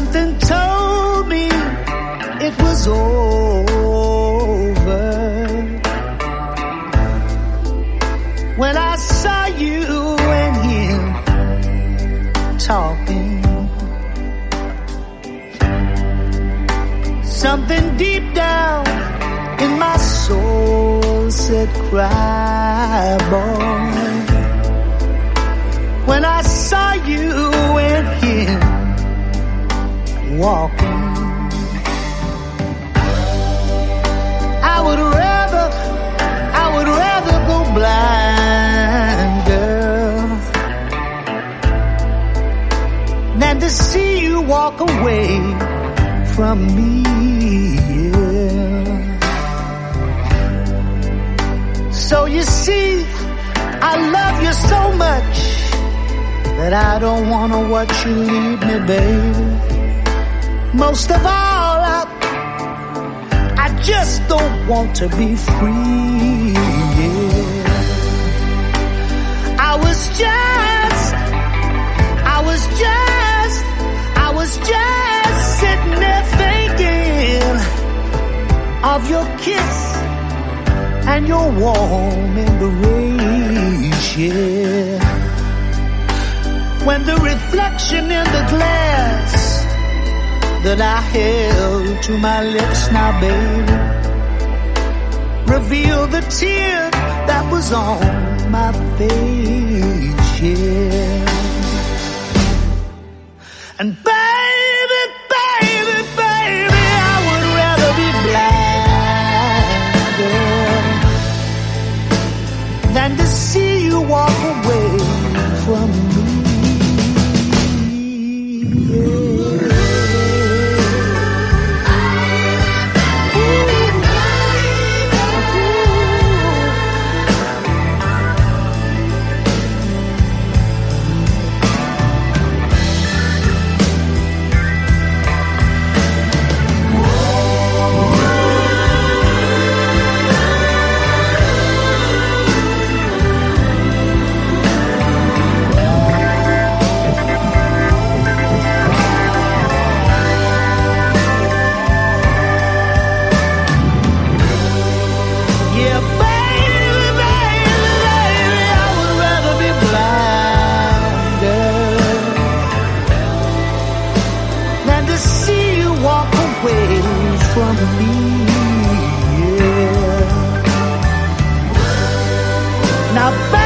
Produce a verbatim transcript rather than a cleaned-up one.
Something told me it was over when I saw you and him talking. Something deep down in my soul said, cry, boy. When I saw you and him walking, I would rather, I would rather go blind, girl, than to see you walk away from me, yeah. So you see, I love you so much that I don't wanna watch you leave me, baby. Most of all, I, I just don't want to be free, yeah. I was just, I was just, I was just sitting there thinking of your kiss and your warm embrace, yeah. When the reflection in the glass that I held to my lips now, baby, revealed the tear that was on my face, yeah. And baby, baby, baby, I would rather be blind, girl, than to see you walk away from me, yeah. From me, yeah. Now,